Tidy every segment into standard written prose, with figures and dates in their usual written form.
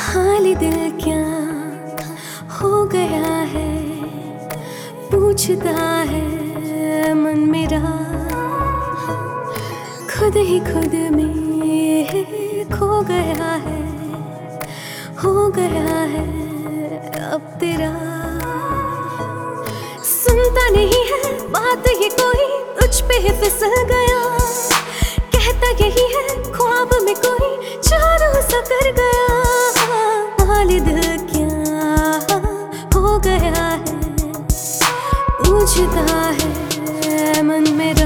हाल दिल क्या हो गया है, पूछता है मन मेरा। खुद ही खुद में खो गया है, हो गया है अब तेरा। सुनता नहीं है बात ये कोई, तुझ पे ही फिसल गया। कहता यही है ख्वाब में कोई चारों सा कर गया। हाल दिल क्या हो गया है, पूछता है मन मेरा।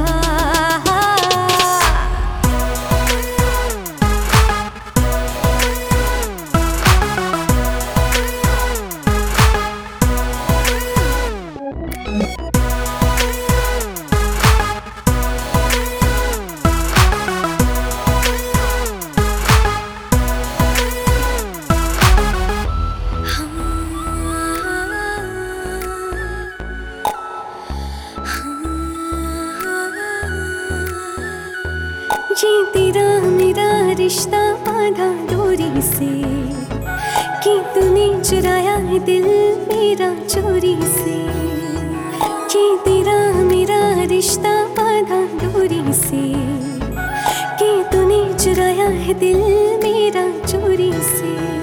ये तेरा मेरा रिश्ता बांधा डोरी से, कि तूने चुराया है दिल मेरा चोरी से। ये तेरा मेरा रिश्ता बांधा डोरी से, कि तूने चुराया है दिल मेरा चोरी से।